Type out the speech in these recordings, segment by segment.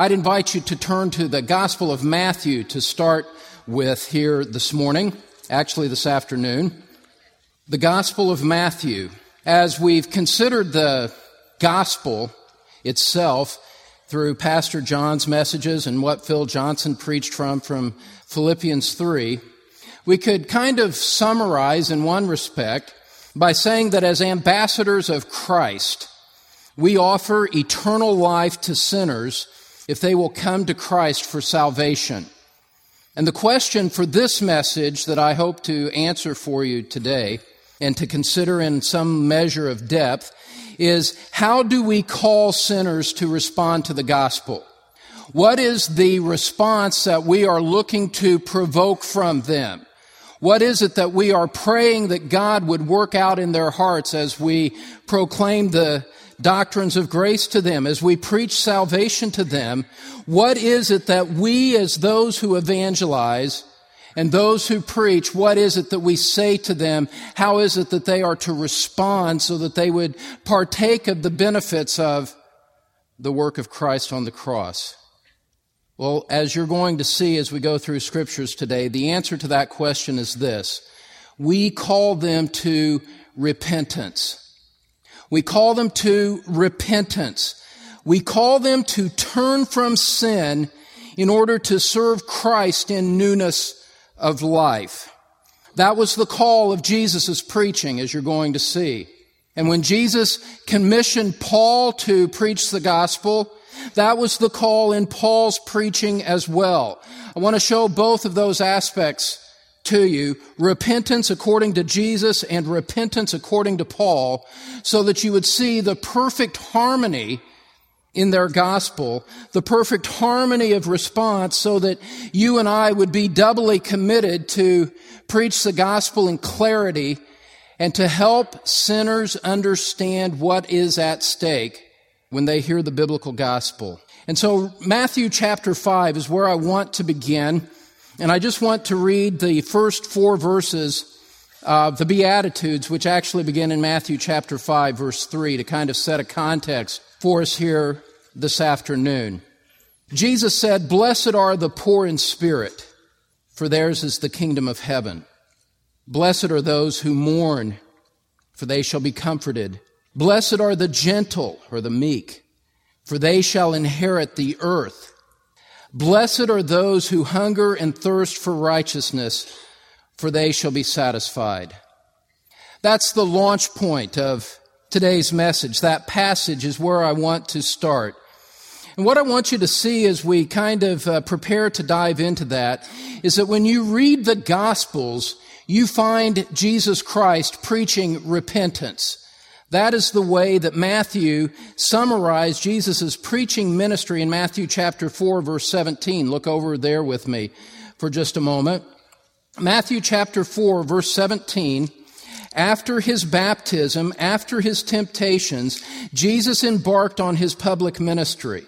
I'd invite you to turn to the Gospel of Matthew to start with here this morning, actually this afternoon. The Gospel of Matthew. As we've considered the Gospel itself through Pastor John's messages and what Phil Johnson preached from Philippians 3, we could kind of summarize in one respect by saying that as ambassadors of Christ, we offer eternal life to sinners if they will come to Christ for salvation. And the question for this message that I hope to answer for you today and to consider in some measure of depth is, how do we call sinners to respond to the gospel? What is the response that we are looking to provoke from them? What is it that we are praying that God would work out in their hearts as we proclaim the doctrines of grace to them, as we preach salvation to them? What is it that we, as those who evangelize and those who preach, what is it that we say to them? How is it that they are to respond so that they would partake of the benefits of the work of Christ on the cross? Well, as you're going to see as we go through scriptures today, the answer to that question is this: we call them to repentance. We call them to repentance. We call them to turn from sin in order to serve Christ in newness of life. That was the call of Jesus' preaching, as you're going to see. And when Jesus commissioned Paul to preach the gospel, that was the call in Paul's preaching as well. I want to show both of those aspects to you, repentance according to Jesus and repentance according to Paul, so that you would see the perfect harmony in their gospel, the perfect harmony of response, so that you and I would be doubly committed to preach the gospel in clarity and to help sinners understand what is at stake when they hear the biblical gospel. And so Matthew chapter 5 is where I want to begin. And I just want to read the first 4 verses of the Beatitudes, which actually begin in Matthew chapter 5, verse 3, to kind of set a context for us here this afternoon. Jesus said, "Blessed are the poor in spirit, for theirs is the kingdom of heaven. Blessed are those who mourn, for they shall be comforted. Blessed are the gentle," or the meek, "for they shall inherit the earth. Blessed are those who hunger and thirst for righteousness, for they shall be satisfied." That's the launch point of today's message. That passage is where I want to start. And what I want you to see as we kind of prepare to dive into that is that when you read the Gospels, you find Jesus Christ preaching repentance. That is the way that Matthew summarized Jesus' preaching ministry in Matthew chapter 4, verse 17. Look over there with me for just a moment. Matthew chapter 4, verse 17. After his baptism, after his temptations, Jesus embarked on his public ministry.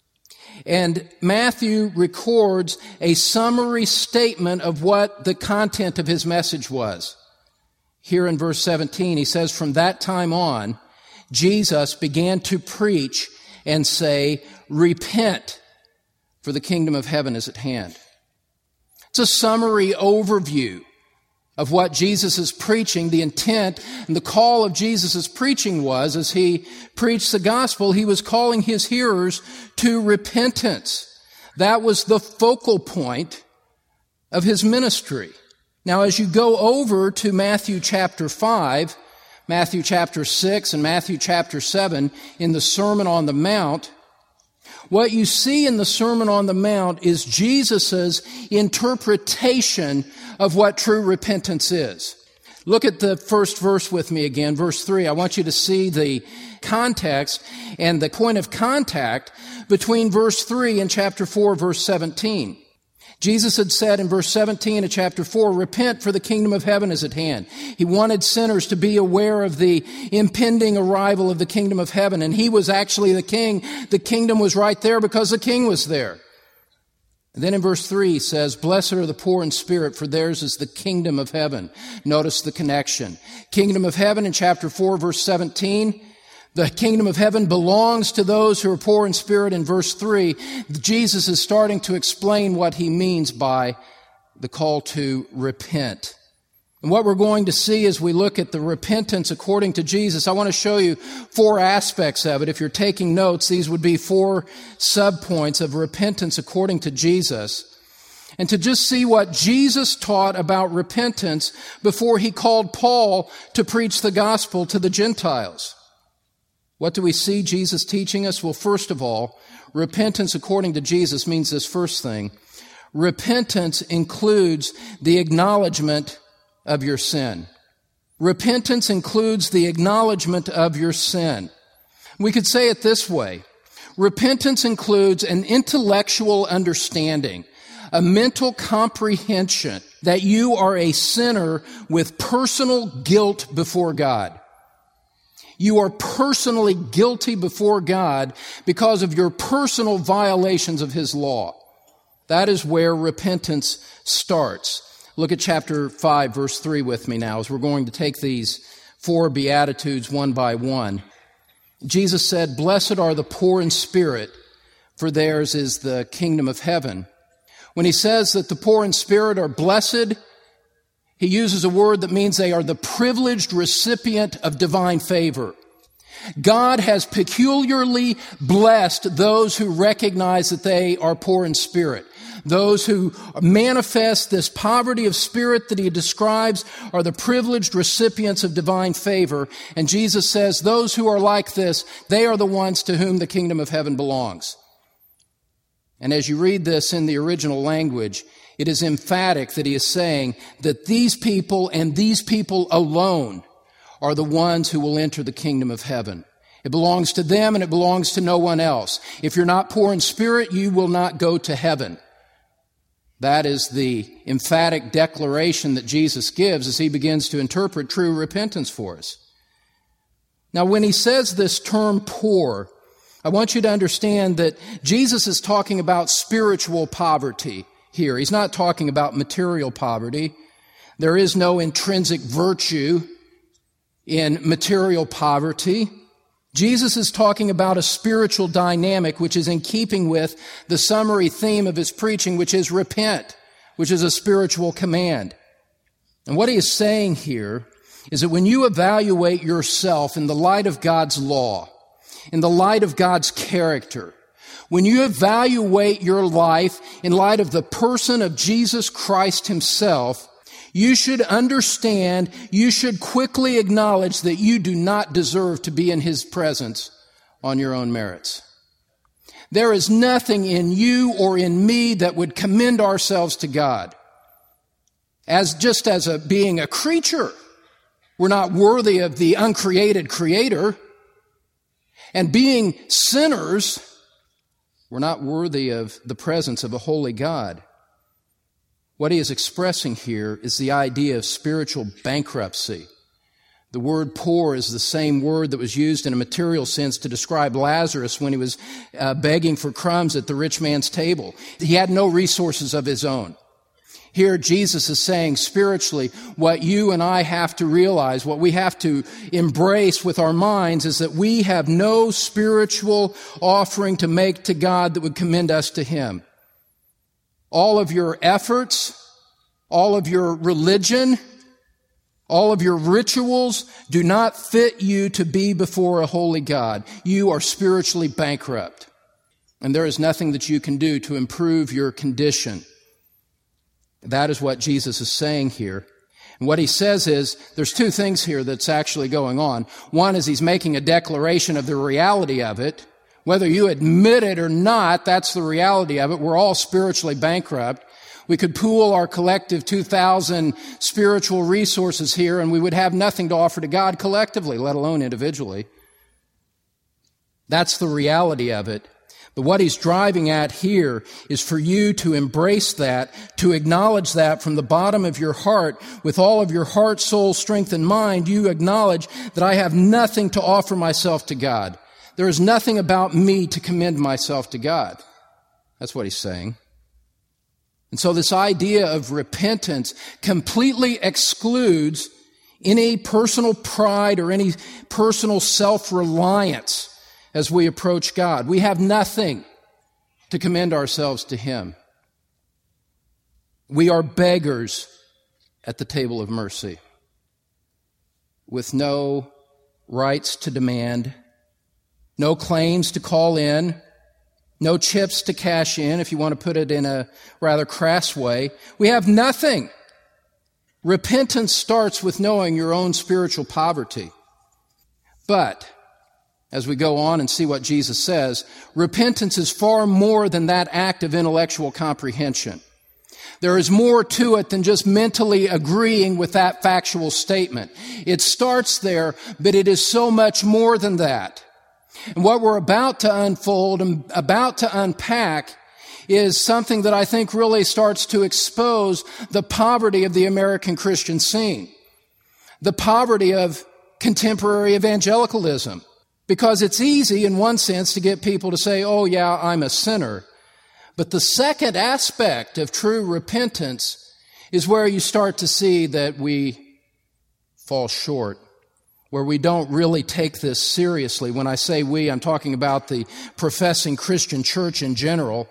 And Matthew records a summary statement of what the content of his message was. Here in verse 17, he says, "From that time on, Jesus began to preach and say, 'Repent, for the kingdom of heaven is at hand.'" It's a summary overview of what Jesus is preaching. The intent and the call of Jesus' preaching was, as he preached the gospel, he was calling his hearers to repentance. That was the focal point of his ministry. Now, as you go over to Matthew chapter 5, Matthew chapter 6, and Matthew chapter 7 in the Sermon on the Mount, what you see in the Sermon on the Mount is Jesus' interpretation of what true repentance is. Look at the first verse with me again, verse 3. I want you to see the context and the point of contact between verse 3 and chapter 4, verse 17. Jesus had said in verse 17 of chapter 4, "Repent, for the kingdom of heaven is at hand." He wanted sinners to be aware of the impending arrival of the kingdom of heaven. And he was actually the king. The kingdom was right there because the king was there. And then in verse 3 he says, "Blessed are the poor in spirit, for theirs is the kingdom of heaven." Notice the connection. Kingdom of heaven in chapter 4, verse 17. The kingdom of heaven belongs to those who are poor in spirit. In verse 3, Jesus is starting to explain what he means by the call to repent. And what we're going to see as we look at the repentance according to Jesus, I want to show you 4 aspects of it. If you're taking notes, these would be 4 subpoints of repentance according to Jesus. And to just see what Jesus taught about repentance before he called Paul to preach the gospel to the Gentiles. What do we see Jesus teaching us? Well, first of all, repentance according to Jesus means this first thing. Repentance includes the acknowledgement of your sin. Repentance includes the acknowledgement of your sin. We could say it this way. Repentance includes an intellectual understanding, a mental comprehension that you are a sinner with personal guilt before God. You are personally guilty before God because of your personal violations of His law. That is where repentance starts. Look at chapter 5, verse 3 with me now, as we're going to take these 4 Beatitudes one by one. Jesus said, "Blessed are the poor in spirit, for theirs is the kingdom of heaven." When he says that the poor in spirit are blessed, he uses a word that means they are the privileged recipient of divine favor. God has peculiarly blessed those who recognize that they are poor in spirit. Those who manifest this poverty of spirit that he describes are the privileged recipients of divine favor. And Jesus says those who are like this, they are the ones to whom the kingdom of heaven belongs. And as you read this in the original language, it is emphatic that he is saying that these people and these people alone are the ones who will enter the kingdom of heaven. It belongs to them and it belongs to no one else. If you're not poor in spirit, you will not go to heaven. That is the emphatic declaration that Jesus gives as he begins to interpret true repentance for us. Now, when he says this term poor, I want you to understand that Jesus is talking about spiritual poverty here. He's not talking about material poverty. There is no intrinsic virtue in material poverty. Jesus is talking about a spiritual dynamic which is in keeping with the summary theme of his preaching, which is repent, which is a spiritual command. And what he is saying here is that when you evaluate yourself in the light of God's law, in the light of God's character, when you evaluate your life in light of the person of Jesus Christ himself, you should understand, you should quickly acknowledge that you do not deserve to be in his presence on your own merits. There is nothing in you or in me that would commend ourselves to God. As being a creature, we're not worthy of the uncreated Creator. And being sinners, we're not worthy of the presence of a holy God. What he is expressing here is the idea of spiritual bankruptcy. The word poor is the same word that was used in a material sense to describe Lazarus when he was begging for crumbs at the rich man's table. He had no resources of his own. Here Jesus is saying spiritually, what you and I have to realize, what we have to embrace with our minds is that we have no spiritual offering to make to God that would commend us to him. All of your efforts, all of your religion, all of your rituals do not fit you to be before a holy God. You are spiritually bankrupt. And there is nothing that you can do to improve your condition. That is what Jesus is saying here. And what he says is, there's 2 things here that's actually going on. One is he's making a declaration of the reality of it. Whether you admit it or not, that's the reality of it. We're all spiritually bankrupt. We could pool our collective 2,000 spiritual resources here and we would have nothing to offer to God collectively, let alone individually. That's the reality of it. But what he's driving at here is for you to embrace that, to acknowledge that from the bottom of your heart, with all of your heart, soul, strength, and mind, you acknowledge that I have nothing to offer myself to God. There is nothing about me to commend myself to God. That's what he's saying. And so this idea of repentance completely excludes any personal pride or any personal self-reliance as we approach God. We have nothing to commend ourselves to Him. We are beggars at the table of mercy, with no rights to demand, no claims to call in, no chips to cash in, if you want to put it in a rather crass way. We have nothing. Repentance starts with knowing your own spiritual poverty. But, as we go on and see what Jesus says, repentance is far more than that act of intellectual comprehension. There is more to it than just mentally agreeing with that factual statement. It starts there, but it is so much more than that. And what we're about to unfold and about to unpack is something that I think really starts to expose the poverty of the American Christian scene, the poverty of contemporary evangelicalism. Because it's easy, in one sense, to get people to say, oh yeah, I'm a sinner. But the second aspect of true repentance is where you start to see that we fall short, where we don't really take this seriously. When I say we, I'm talking about the professing Christian church in general,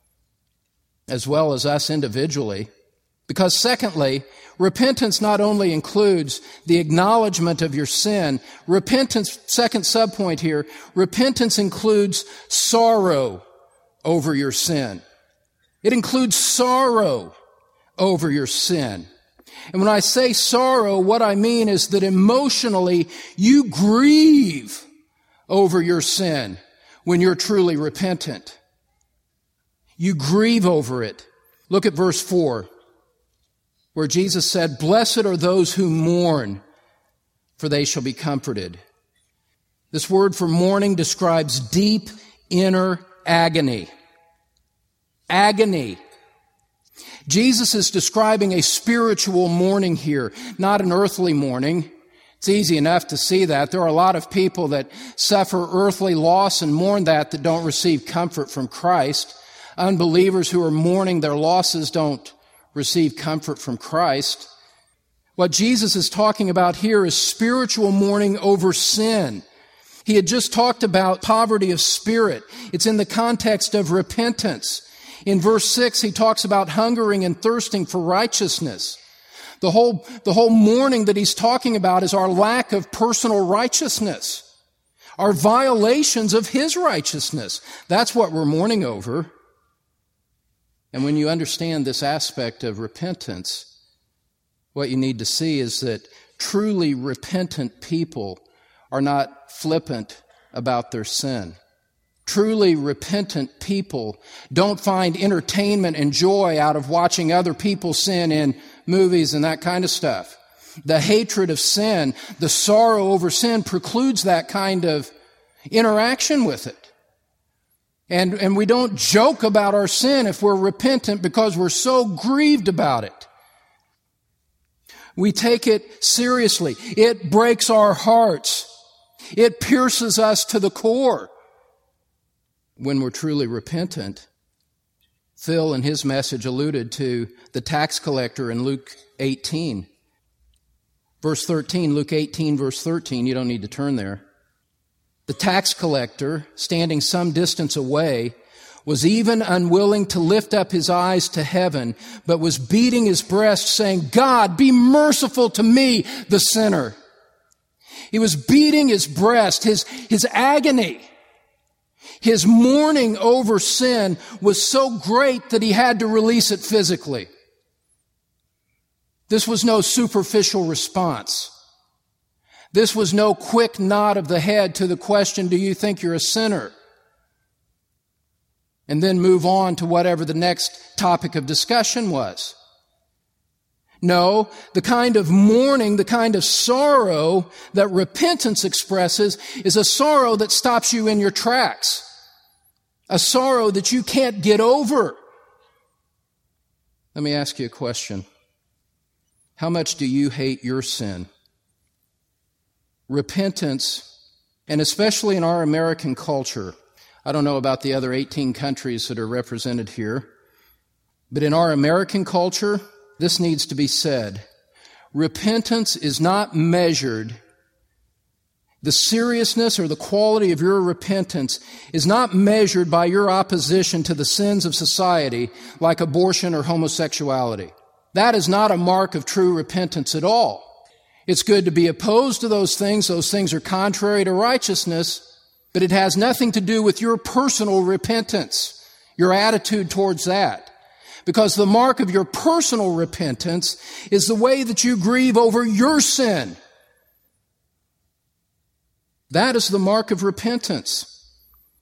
as well as us individually. Because secondly, repentance not only includes the acknowledgement of your sin, repentance, second subpoint here, repentance includes sorrow over your sin. It includes sorrow over your sin. And when I say sorrow, what I mean is that emotionally you grieve over your sin when you're truly repentant. You grieve over it. Look at verse 4, where Jesus said, "Blessed are those who mourn, for they shall be comforted." This word for mourning describes deep inner agony. Agony. Jesus is describing a spiritual mourning here, not an earthly mourning. It's easy enough to see that. There are a lot of people that suffer earthly loss and mourn that don't receive comfort from Christ. Unbelievers who are mourning their losses don't receive comfort from Christ. What Jesus is talking about here is spiritual mourning over sin. He had just talked about poverty of spirit. It's in the context of repentance. In verse 6, he talks about hungering and thirsting for righteousness. The whole mourning that he's talking about is our lack of personal righteousness, our violations of his righteousness. That's what we're mourning over. And when you understand this aspect of repentance, what you need to see is that truly repentant people are not flippant about their sin. Truly repentant people don't find entertainment and joy out of watching other people sin in movies and that kind of stuff. The hatred of sin, the sorrow over sin precludes that kind of interaction with it. And we don't joke about our sin if we're repentant because we're so grieved about it. We take it seriously. It breaks our hearts. It pierces us to the core. When we're truly repentant, Phil in his message alluded to the tax collector in Luke 18. Verse 13, Luke 18, verse 13, you don't need to turn there. The tax collector, standing some distance away, was even unwilling to lift up his eyes to heaven, but was beating his breast, saying, "God, be merciful to me, the sinner." He was beating his breast, his agony. His mourning over sin was so great that he had to release it physically. This was no superficial response. This was no quick nod of the head to the question, do you think you're a sinner? And then move on to whatever the next topic of discussion was. No, the kind of mourning, the kind of sorrow that repentance expresses is a sorrow that stops you in your tracks. A sorrow that you can't get over. Let me ask you a question. How much do you hate your sin? Repentance, and especially in our American culture, I don't know about the other 18 countries that are represented here, but in our American culture, this needs to be said. repentance is not measured, the seriousness or the quality of your repentance is not measured by your opposition to the sins of society like abortion or homosexuality. That is not a mark of true repentance at all. It's good to be opposed to those things. Those things are contrary to righteousness, but it has nothing to do with your personal repentance, your attitude towards that. Because the mark of your personal repentance is the way that you grieve over your sin. That is the mark of repentance.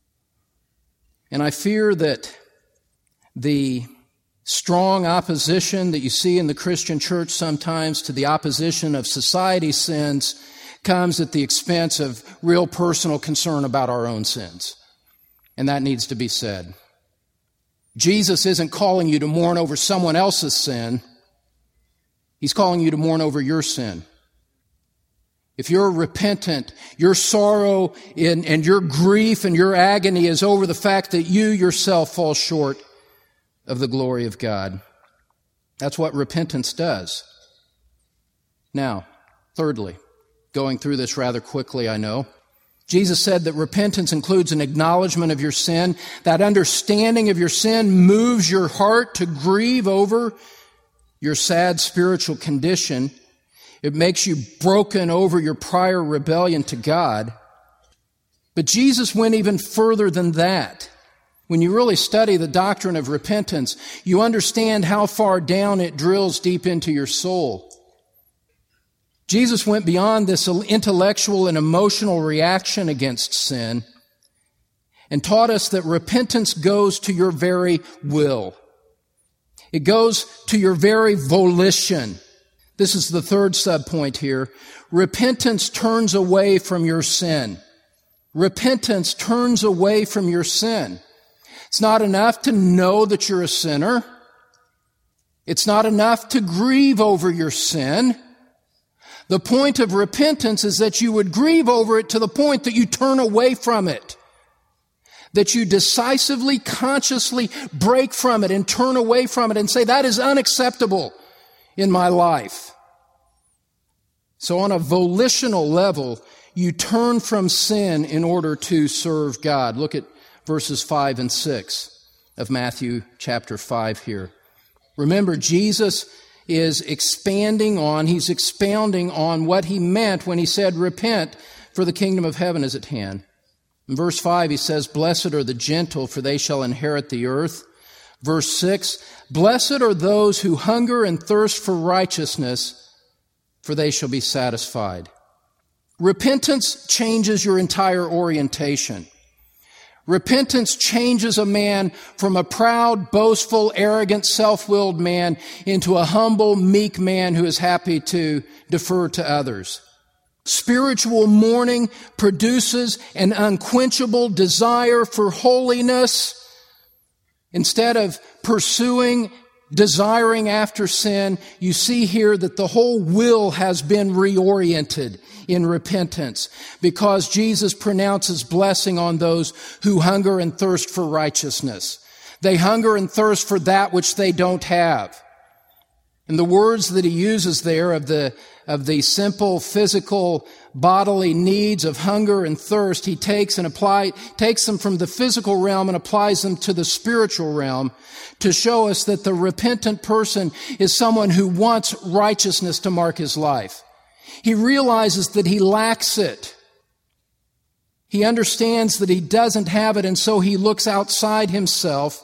And I fear that the strong opposition that you see in the Christian church sometimes to the opposition of society's sins comes at the expense of real personal concern about our own sins. And that needs to be said. Jesus isn't calling you to mourn over someone else's sin. He's calling you to mourn over your sin. If you're repentant, your sorrow and your grief and your agony is over the fact that you yourself fall short of the glory of God. That's what repentance does. Now, thirdly, going through this rather quickly, I know, Jesus said that repentance includes an acknowledgement of your sin. That understanding of your sin moves your heart to grieve over your sad spiritual condition. It makes you broken over your prior rebellion to God. But Jesus went even further than that. When you really study the doctrine of repentance, you understand how far down it drills deep into your soul. Jesus went beyond this intellectual and emotional reaction against sin and taught us that repentance goes to your very will. It goes to your very volition. This is the third subpoint here. Repentance turns away from your sin. Repentance turns away from your sin. It's not enough to know that you're a sinner. It's not enough to grieve over your sin. The point of repentance is that you would grieve over it to the point that you turn away from it. That you decisively, consciously break from it and turn away from it and say, that is unacceptable in my life. So on a volitional level, you turn from sin in order to serve God. Look at verses 5 and 6 of Matthew chapter 5 here. Remember, Jesus is expounding on what he meant when he said, repent, for the kingdom of heaven is at hand. In verse 5, he says, blessed are the gentle, for they shall inherit the earth. Verse 6, blessed are those who hunger and thirst for righteousness, for they shall be satisfied. Repentance changes your entire orientation. Repentance changes a man from a proud, boastful, arrogant, self-willed man into a humble, meek man who is happy to defer to others. Spiritual mourning produces an unquenchable desire for holiness. Instead of desiring after sin, you see here that the whole will has been reoriented in repentance because Jesus pronounces blessing on those who hunger and thirst for righteousness. They hunger and thirst for that which they don't have. And the words that he uses there of the simple physical bodily needs of hunger and thirst, he takes them from the physical realm and applies them to the spiritual realm to show us that the repentant person is someone who wants righteousness to mark his life. He realizes that he lacks it. He understands that he doesn't have it, and so he looks outside himself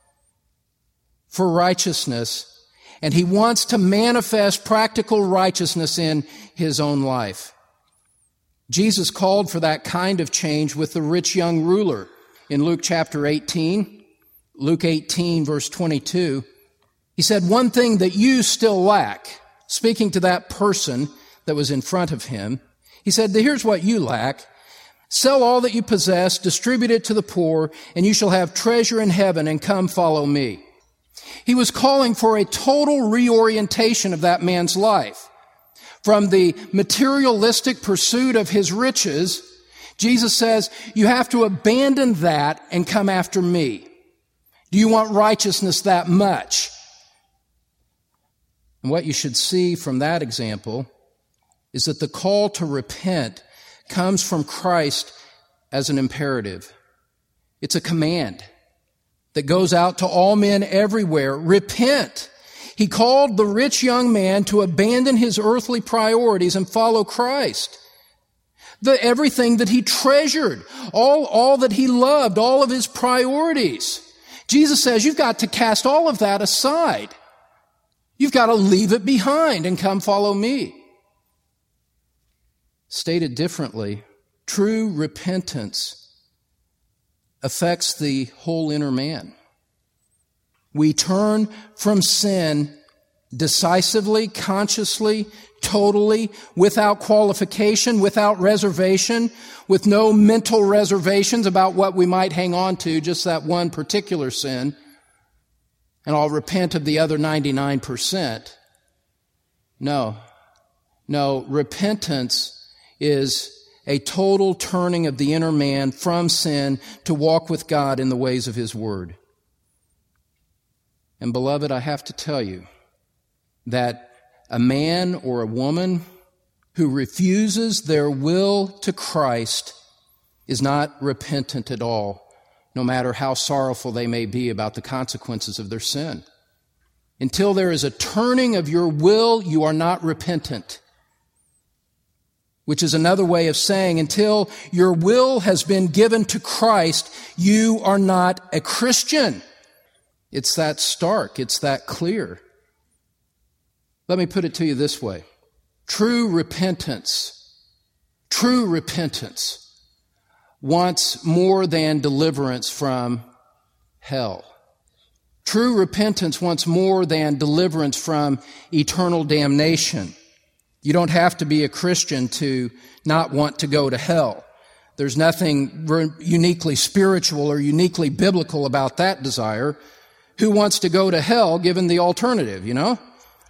for righteousness. And he wants to manifest practical righteousness in his own life. Jesus called for that kind of change with the rich young ruler in Luke chapter 18. Luke 18, verse 22. He said, one thing that you still lack, speaking to that person that was in front of him, he said, here's what you lack. Sell all that you possess, distribute it to the poor, and you shall have treasure in heaven, and come follow me. He was calling for a total reorientation of that man's life. From the materialistic pursuit of his riches, Jesus says, you have to abandon that and come after me. Do you want righteousness that much? And what you should see from that example is that the call to repent comes from Christ as an imperative. It's a command that goes out to all men everywhere. Repent. He called the rich young man to abandon his earthly priorities and follow Christ. Everything that he treasured, all that he loved, all of his priorities. Jesus says you've got to cast all of that aside. You've got to leave it behind and come follow me. Stated differently, true repentance affects the whole inner man. We turn from sin decisively, consciously, totally, without qualification, without reservation, with no mental reservations about what we might hang on to, just that one particular sin, and I'll repent of the other 99%. No, repentance is a total turning of the inner man from sin to walk with God in the ways of His Word. And beloved, I have to tell you that a man or a woman who refuses their will to Christ is not repentant at all, no matter how sorrowful they may be about the consequences of their sin. Until there is a turning of your will, you are not repentant. Which is another way of saying, until your will has been given to Christ, you are not a Christian. It's that stark, it's that clear. Let me put it to you this way. True repentance wants more than deliverance from hell. True repentance wants more than deliverance from eternal damnation. You don't have to be a Christian to not want to go to hell. There's nothing uniquely spiritual or uniquely biblical about that desire. Who wants to go to hell given the alternative, you know?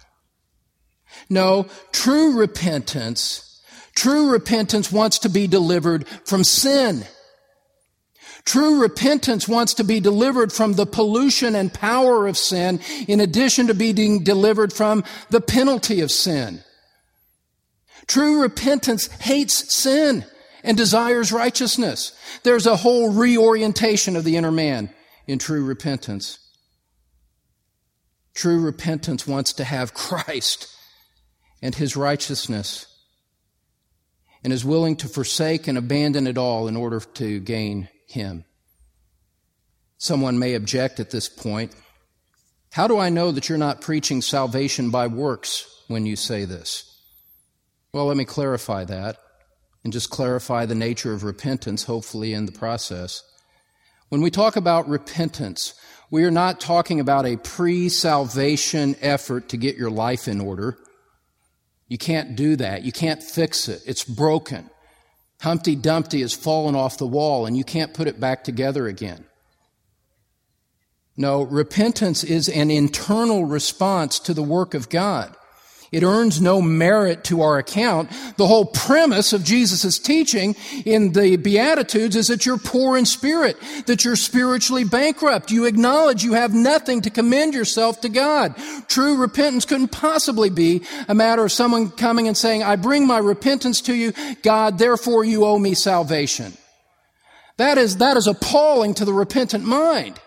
No, true repentance wants to be delivered from sin. True repentance wants to be delivered from the pollution and power of sin, in addition to being delivered from the penalty of sin. True repentance hates sin and desires righteousness. There's a whole reorientation of the inner man in true repentance. True repentance wants to have Christ and His righteousness, and is willing to forsake and abandon it all in order to gain Him. Someone may object at this point. How do I know that you're not preaching salvation by works when you say this? Well, let me clarify that and just clarify the nature of repentance, hopefully in the process. When we talk about repentance, we are not talking about a pre-salvation effort to get your life in order. You can't do that. You can't fix it. It's broken. Humpty Dumpty has fallen off the wall and you can't put it back together again. No, repentance is an internal response to the work of God. It earns no merit to our account. The whole premise of Jesus' teaching in the Beatitudes is that you're poor in spirit, that you're spiritually bankrupt. You acknowledge you have nothing to commend yourself to God. True repentance couldn't possibly be a matter of someone coming and saying, I bring my repentance to you, God, therefore you owe me salvation. That is appalling to the repentant mind.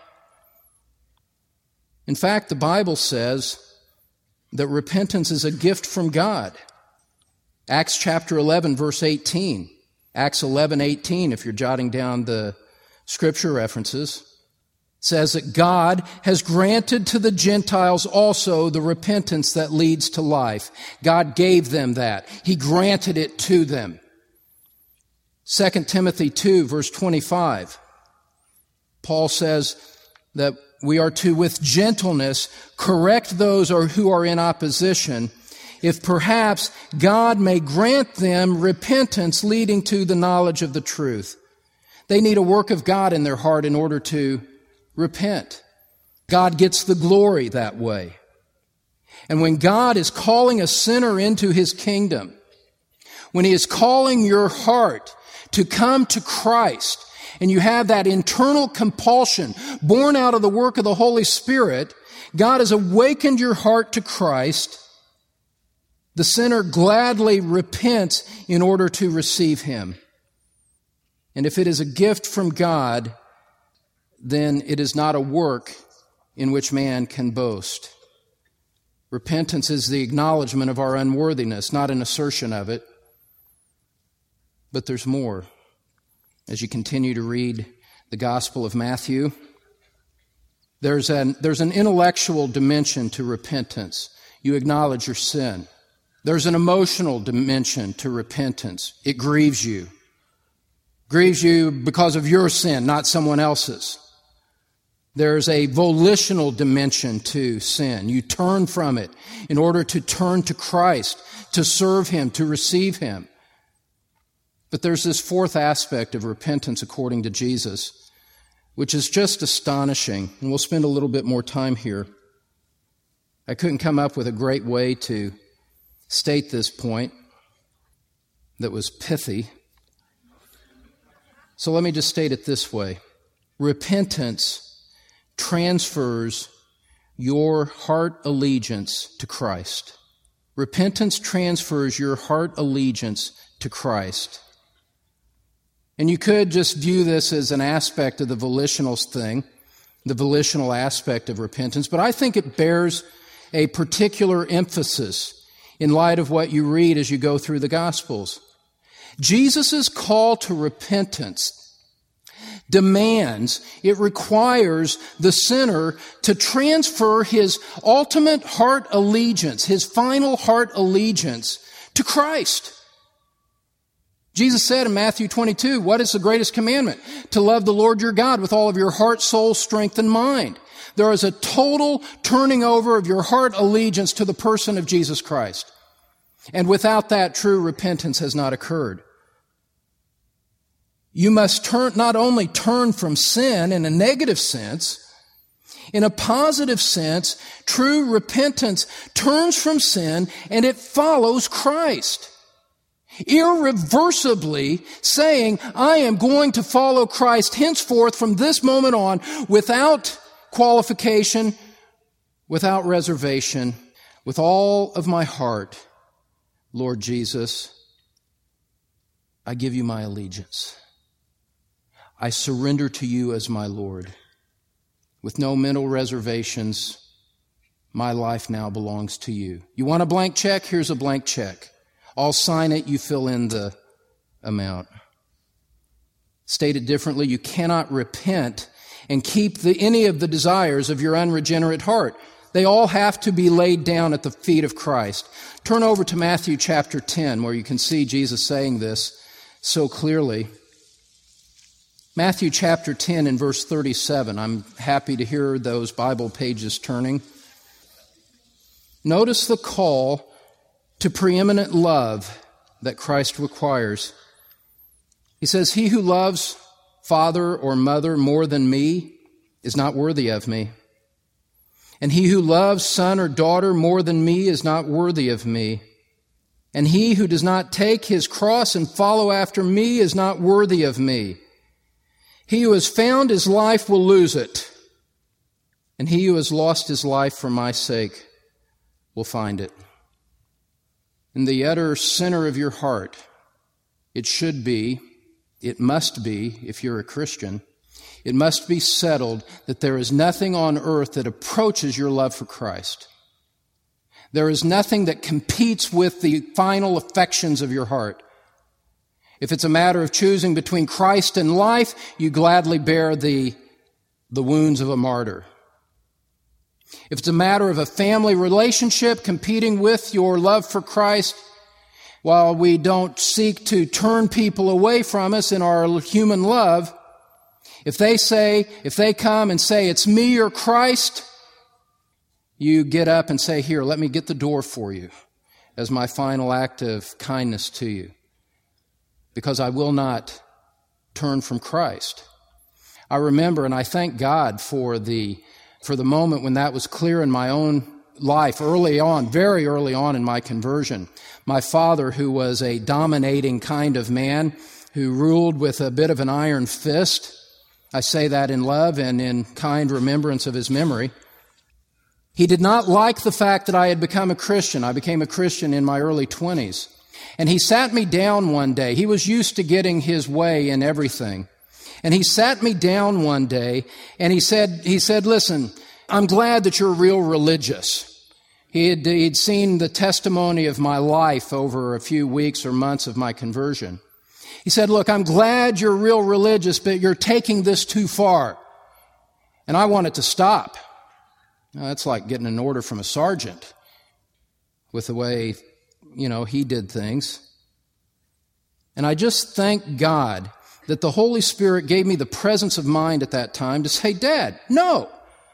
In fact, the Bible says that repentance is a gift from God. Acts chapter 11, verse 18. Acts 11:18, if you're jotting down the scripture references, says that God has granted to the Gentiles also the repentance that leads to life. God gave them that. He granted it to them. 2 Timothy 2, verse 25. Paul says that we are to, with gentleness, correct those who are in opposition, if perhaps God may grant them repentance leading to the knowledge of the truth. They need a work of God in their heart in order to repent. God gets the glory that way. And when God is calling a sinner into His kingdom, when He is calling your heart to come to Christ, and you have that internal compulsion born out of the work of the Holy Spirit, God has awakened your heart to Christ, The sinner gladly repents in order to receive Him. And if it is a gift from God, then it is not a work in which man can boast. Repentance is the acknowledgement of our unworthiness, not an assertion of it. But there's more. As you continue to read the Gospel of Matthew, there's an intellectual dimension to repentance. You acknowledge your sin. There's an emotional dimension to repentance. It grieves you. Grieves you because of your sin, not someone else's. There's a volitional dimension to sin. You turn from it in order to turn to Christ, to serve Him, to receive Him. But there's this fourth aspect of repentance according to Jesus, which is just astonishing. And we'll spend a little bit more time here. I couldn't come up with a great way to state this point that was pithy. So let me just state it this way. Repentance transfers your heart allegiance to Christ. Repentance transfers your heart allegiance to Christ. And you could just view this as an aspect of the volitional thing, the volitional aspect of repentance, but I think it bears a particular emphasis in light of what you read as you go through the Gospels. Jesus' call to repentance demands, it requires the sinner to transfer his ultimate heart allegiance, his final heart allegiance to Christ. Jesus said in Matthew 22, what is the greatest commandment? To love the Lord your God with all of your heart, soul, strength, and mind. There is a total turning over of your heart allegiance to the person of Jesus Christ. And without that, true repentance has not occurred. You must not only turn from sin in a negative sense, in a positive sense, true repentance turns from sin and it follows Christ. Irreversibly saying, I am going to follow Christ henceforth from this moment on without qualification, without reservation, with all of my heart. Lord Jesus, I give you my allegiance. I surrender to you as my Lord. With no mental reservations, my life now belongs to you. You want a blank check? Here's a blank check. I'll sign it, you fill in the amount. Stated differently, you cannot repent and keep any of the desires of your unregenerate heart. They all have to be laid down at the feet of Christ. Turn over to Matthew chapter 10, where you can see Jesus saying this so clearly. Matthew chapter 10 and verse 37. I'm happy to hear those Bible pages turning. Notice the call to preeminent love that Christ requires. He says, he who loves father or mother more than me is not worthy of me. And he who loves son or daughter more than me is not worthy of me. And he who does not take his cross and follow after me is not worthy of me. He who has found his life will lose it. And he who has lost his life for my sake will find it. In the utter center of your heart, it should be, it must be, if you're a Christian, it must be settled that there is nothing on earth that approaches your love for Christ. There is nothing that competes with the final affections of your heart. If it's a matter of choosing between Christ and life, you gladly bear the wounds of a martyr. If it's a matter of a family relationship competing with your love for Christ, while we don't seek to turn people away from us in our human love, if they come and say, it's me or Christ, you get up and say, here, let me get the door for you as my final act of kindness to you, because I will not turn from Christ. I remember, and I thank God for the moment when that was clear in my own life, early on, very early on in my conversion. My father, who was a dominating kind of man, who ruled with a bit of an iron fist, I say that in love and in kind remembrance of his memory, He did not like the fact that I had become a Christian. I became a Christian in my early 20s. And he sat me down one day. He was used to getting his way in everything. And he sat me down one day and he said, listen, I'm glad that you're real religious. He'd seen the testimony of my life over a few weeks or months of my conversion. He said, look, I'm glad you're real religious, but you're taking this too far. And I want it to stop. Now, that's like getting an order from a sergeant with the way, he did things. And I just thank God that the Holy Spirit gave me the presence of mind at that time to say, Dad, no,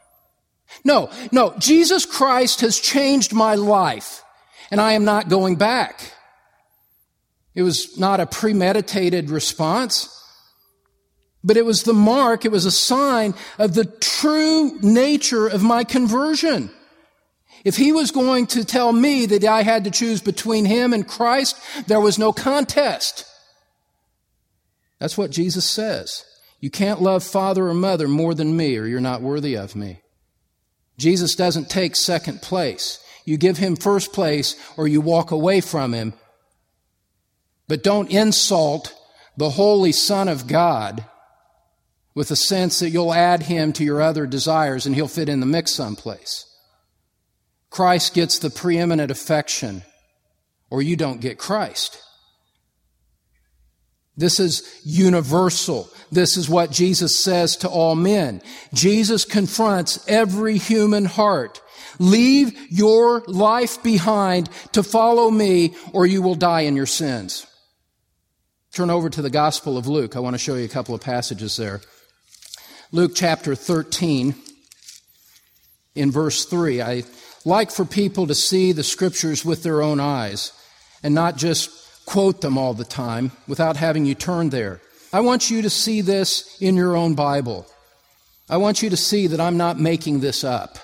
Jesus Christ has changed my life, and I am not going back. It was not a premeditated response, but it was the mark, it was a sign of the true nature of my conversion. If he was going to tell me that I had to choose between him and Christ, there was no contest. That's what Jesus says. You can't love father or mother more than me, or you're not worthy of me. Jesus doesn't take second place. You give him first place, or you walk away from him. But don't insult the Holy Son of God with the sense that you'll add him to your other desires and he'll fit in the mix someplace. Christ gets the preeminent affection, or you don't get Christ. This is universal. This is what Jesus says to all men. Jesus confronts every human heart. Leave your life behind to follow me, or you will die in your sins. Turn over to the Gospel of Luke. I want to show you a couple of passages there. Luke chapter 13, in verse 3. I like for people to see the Scriptures with their own eyes and not just quote them all the time without having you turn there. I want you to see this in your own Bible. I want you to see that I'm not making this up.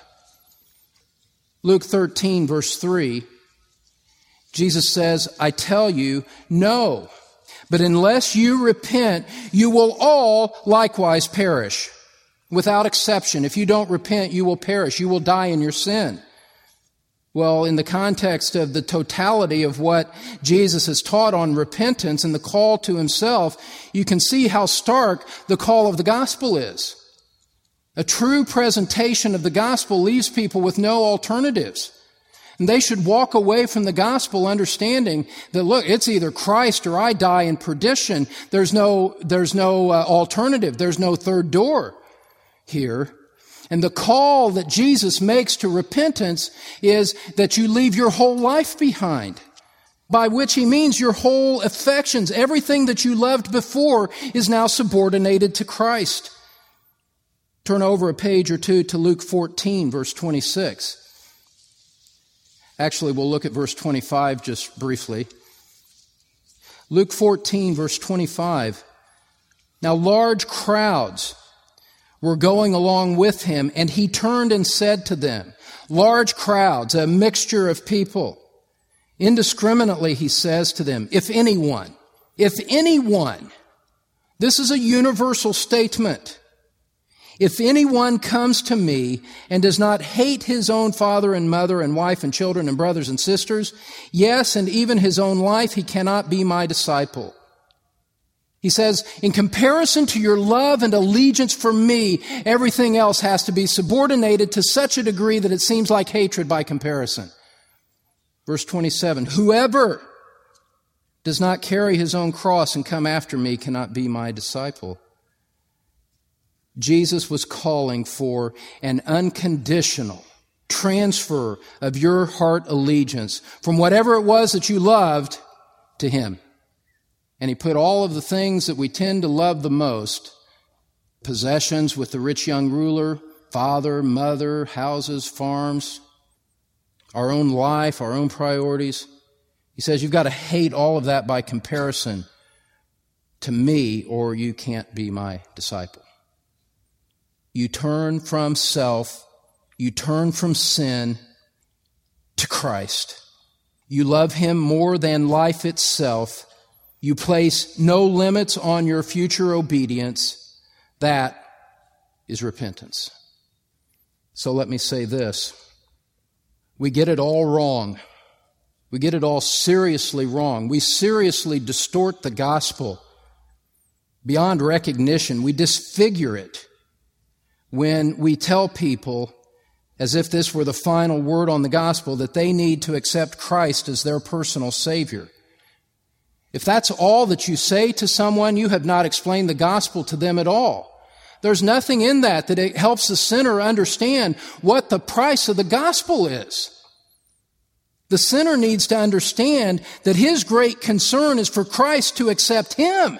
Luke 13, verse 3, Jesus says, I tell you, no, but unless you repent, you will all likewise perish. Without exception, if you don't repent, you will perish. You will die in your sin. Well, in the context of the totality of what Jesus has taught on repentance and the call to himself, you can see how stark the call of the gospel is. A true presentation of the gospel leaves people with no alternatives. And they should walk away from the gospel understanding that, look, it's either Christ or I die in perdition. There's no alternative. There's no third door here. And the call that Jesus makes to repentance is that you leave your whole life behind, by which he means your whole affections. Everything that you loved before is now subordinated to Christ. Turn over a page or two to Luke 14, verse 26. Actually, we'll look at verse 25 just briefly. Luke 14, verse 25. Now large crowds were going along with him, and he turned and said to them, large crowds, a mixture of people, indiscriminately he says to them, if anyone, this is a universal statement. If anyone comes to me and does not hate his own father and mother and wife and children and brothers and sisters, yes, and even his own life, he cannot be my disciple. He says, in comparison to your love and allegiance for me, everything else has to be subordinated to such a degree that it seems like hatred by comparison. Verse 27, whoever does not carry his own cross and come after me cannot be my disciple. Jesus was calling for an unconditional transfer of your heart allegiance from whatever it was that you loved to him. And he put all of the things that we tend to love the most, possessions with the rich young ruler, father, mother, houses, farms, our own life, our own priorities. He says you've got to hate all of that by comparison to me, or you can't be my disciple. You turn from self, you turn from sin to Christ. You love him more than life itself. You place no limits on your future obedience. That is repentance. So let me say this. we get it all wrong. We get it all seriously wrong. We seriously distort the gospel beyond recognition. We disfigure it when we tell people, as if this were the final word on the gospel, that they need to accept Christ as their personal Savior. If that's all that you say to someone, you have not explained the gospel to them at all. There's nothing in that it helps the sinner understand what the price of the gospel is. The sinner needs to understand that his great concern is for Christ to accept him.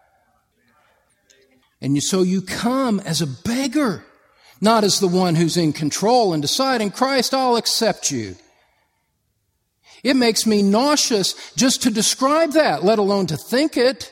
And so you come as a beggar, not as the one who's in control and deciding, Christ, I'll accept you. It makes me nauseous just to describe that, let alone to think it.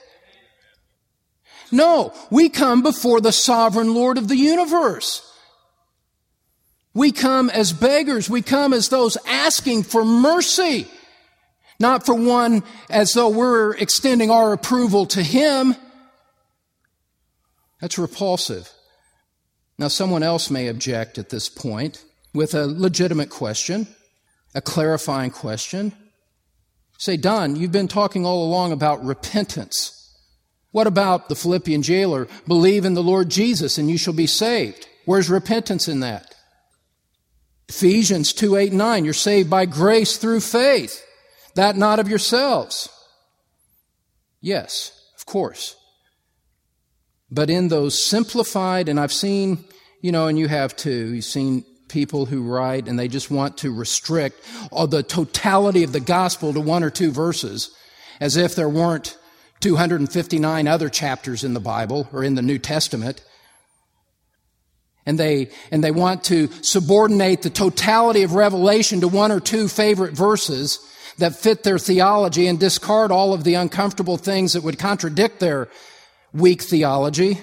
No, we come before the sovereign Lord of the universe. We come as beggars. We come as those asking for mercy, not for one as though we're extending our approval to Him. That's repulsive. Now, someone else may object at this point with a legitimate question, a clarifying question. Say, Don, you've been talking all along about repentance. What about the Philippian jailer? Believe in the Lord Jesus and you shall be saved. Where's repentance in that? Ephesians 2:8-9, you're saved by grace through faith, that not of yourselves. Yes, of course. But in those simplified, and I've seen, and you have too, you've seen people who write and they just want to restrict the totality of the gospel to one or two verses, as if there weren't 259 other chapters in the Bible or in the New Testament. And they want to subordinate the totality of Revelation to one or two favorite verses that fit their theology and discard all of the uncomfortable things that would contradict their weak theology.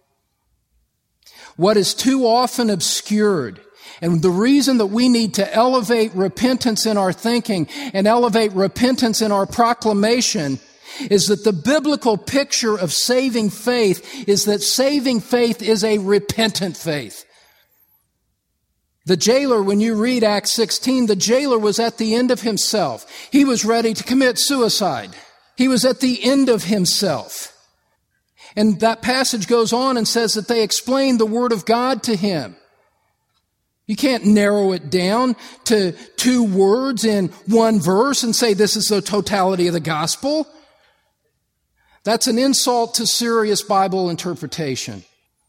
What is too often obscured, and the reason that we need to elevate repentance in our thinking and elevate repentance in our proclamation, is that the biblical picture of saving faith is that saving faith is a repentant faith. The jailer, when you read Acts 16, the jailer was at the end of himself. He was ready to commit suicide. He was at the end of himself. And that passage goes on and says that they explained the Word of God to him. You can't narrow it down to two words in one verse and say this is the totality of the gospel. That's an insult to serious Bible interpretation.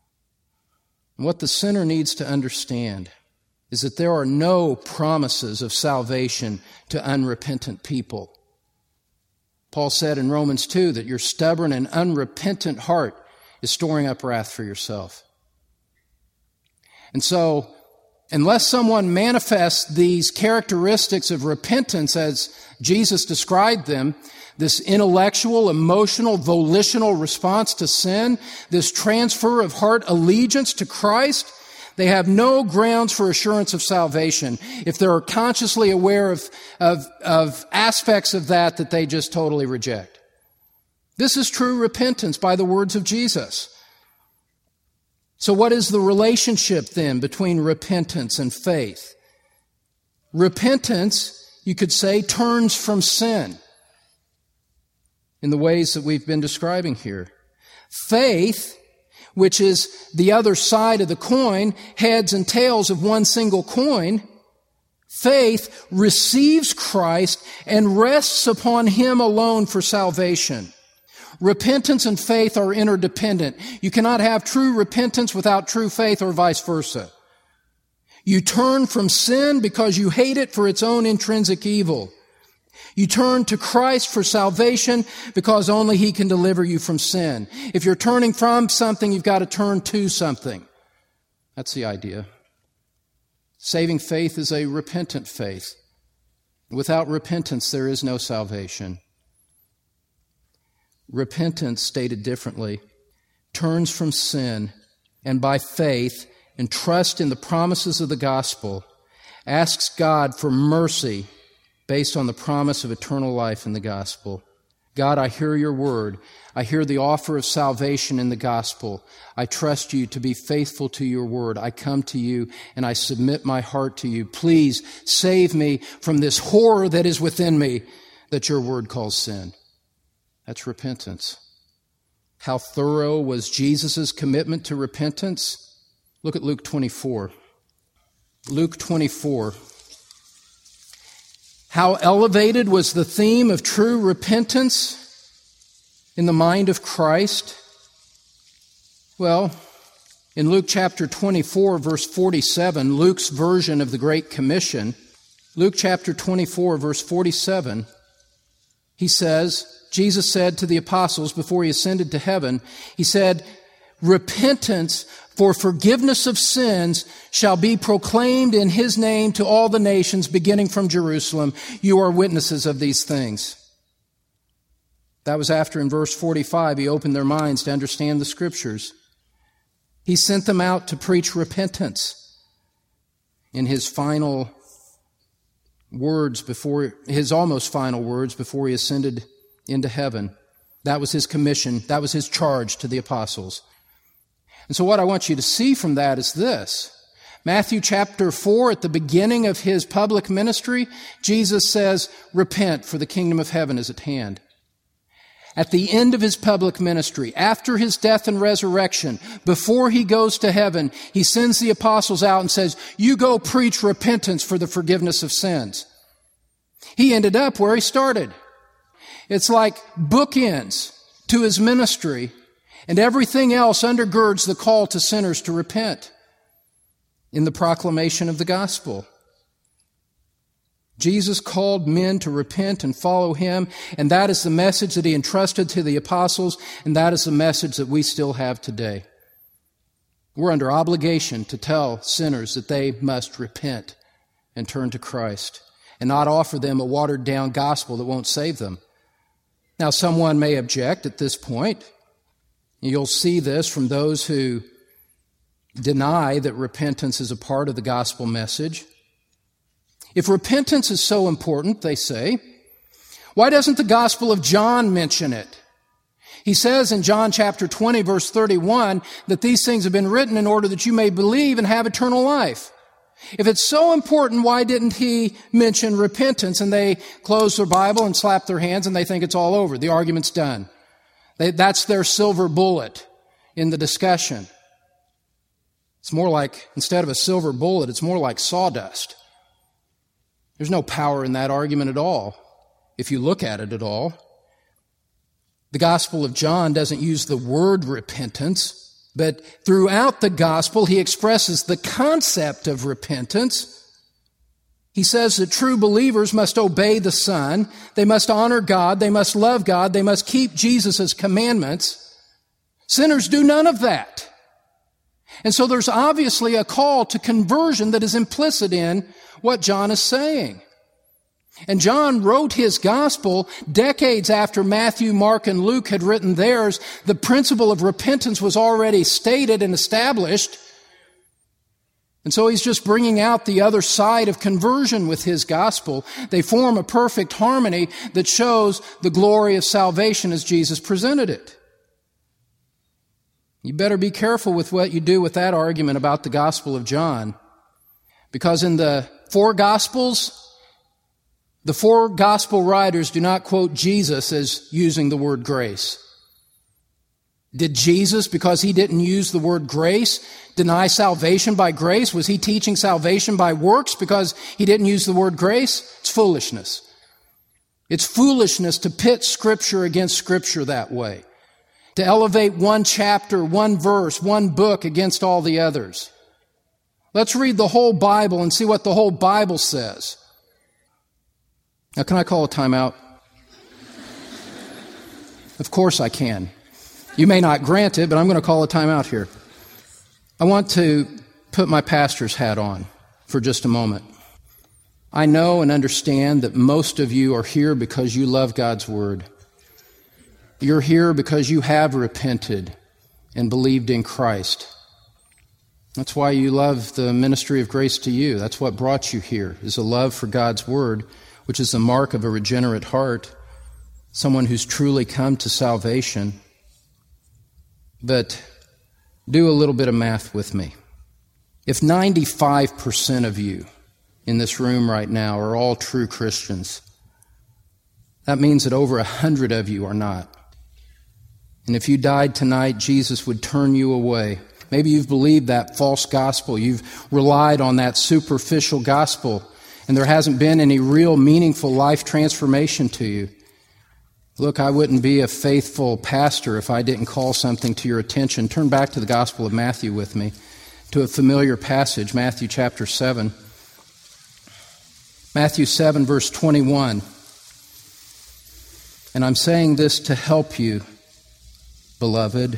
And what the sinner needs to understand is that there are no promises of salvation to unrepentant people. Paul said in Romans 2 that your stubborn and unrepentant heart is storing up wrath for yourself. And so, unless someone manifests these characteristics of repentance as Jesus described them, this intellectual, emotional, volitional response to sin, this transfer of heart allegiance to Christ, they have no grounds for assurance of salvation if they're consciously aware of aspects of that they just totally reject. This is true repentance by the words of Jesus. So what is the relationship then between repentance and faith? Repentance, you could say, turns from sin in the ways that we've been describing here. Faith, which is the other side of the coin, heads and tails of one single coin, faith receives Christ and rests upon Him alone for salvation. Repentance and faith are interdependent. You cannot have true repentance without true faith or vice versa. You turn from sin because you hate it for its own intrinsic evil. You turn to Christ for salvation because only He can deliver you from sin. If you're turning from something, you've got to turn to something. That's the idea. Saving faith is a repentant faith. Without repentance, there is no salvation. Repentance, stated differently, turns from sin and by faith and trust in the promises of the gospel, asks God for mercy based on the promise of eternal life in the gospel. God, I hear your word. I hear the offer of salvation in the gospel. I trust you to be faithful to your word. I come to you and I submit my heart to you. Please save me from this horror that is within me that your word calls sin. That's repentance. How thorough was Jesus' commitment to repentance? Look at Luke 24. Luke 24. How elevated was the theme of true repentance in the mind of Christ? Well, in Luke chapter 24, verse 47, Luke's version of the Great Commission, Luke chapter 24, verse 47, he says, Jesus said to the apostles before he ascended to heaven, he said, repentance for forgiveness of sins shall be proclaimed in his name to all the nations, beginning from Jerusalem. You are witnesses of these things. That was after, in verse 45, he opened their minds to understand the Scriptures. He sent them out to preach repentance in his final words his almost final words before he ascended into heaven. That was his commission. That was his charge to the apostles. And so what I want you to see from that is this. Matthew chapter 4, at the beginning of his public ministry, Jesus says, repent, for the kingdom of heaven is at hand. At the end of his public ministry, after his death and resurrection, before he goes to heaven, he sends the apostles out and says, you go preach repentance for the forgiveness of sins. He ended up where he started. It's like bookends to his ministry, and everything else undergirds the call to sinners to repent in the proclamation of the gospel. Jesus called men to repent and follow him, and that is the message that he entrusted to the apostles, and that is the message that we still have today. We're under obligation to tell sinners that they must repent and turn to Christ, and not offer them a watered-down gospel that won't save them. Now, someone may object at this point. You'll see this from those who deny that repentance is a part of the gospel message. If repentance is so important, they say, why doesn't the Gospel of John mention it? He says in John chapter 20, verse 31, that these things have been written in order that you may believe and have eternal life. If it's so important, why didn't he mention repentance? And they close their Bible and slap their hands and they think it's all over. The argument's done. That's their silver bullet in the discussion. It's more like, instead of a silver bullet, it's more like sawdust. There's no power in that argument at all, if you look at it at all. The Gospel of John doesn't use the word repentance, but throughout the Gospel, he expresses the concept of repentance. He says that true believers must obey the Son, they must honor God, they must love God, they must keep Jesus' commandments. Sinners do none of that. And so there's obviously a call to conversion that is implicit in what John is saying. And John wrote his gospel decades after Matthew, Mark, and Luke had written theirs. The principle of repentance was already stated and established. And so he's just bringing out the other side of conversion with his gospel. They form a perfect harmony that shows the glory of salvation as Jesus presented it. You better be careful with what you do with that argument about the Gospel of John. Because in the four Gospels, the four Gospel writers do not quote Jesus as using the word grace. Did Jesus, because he didn't use the word grace, deny salvation by grace? Was he teaching salvation by works because he didn't use the word grace? It's foolishness. It's foolishness to pit Scripture against Scripture that way. To elevate one chapter, one verse, one book against all the others. Let's read the whole Bible and see what the whole Bible says. Now, can I call a timeout? Of course I can. You may not grant it, but I'm going to call a timeout here. I want to put my pastor's hat on for just a moment. I know and understand that most of you are here because you love God's Word. You're here because you have repented and believed in Christ. That's why you love the ministry of Grace to You. That's what brought you here, is a love for God's Word, which is the mark of a regenerate heart. someone who's truly come to salvation. But do a little bit of math with me. If 95% of you in this room right now are all true Christians, that means that over 100 of you are not. And if you died tonight, Jesus would turn you away. Maybe you've believed that false gospel. You've relied on that superficial gospel, and there hasn't been any real meaningful life transformation to you. Look, I wouldn't be a faithful pastor if I didn't call something to your attention. Turn back to the Gospel of Matthew with me, to a familiar passage, Matthew chapter 7. Matthew 7, verse 21. And I'm saying this to help you, beloved.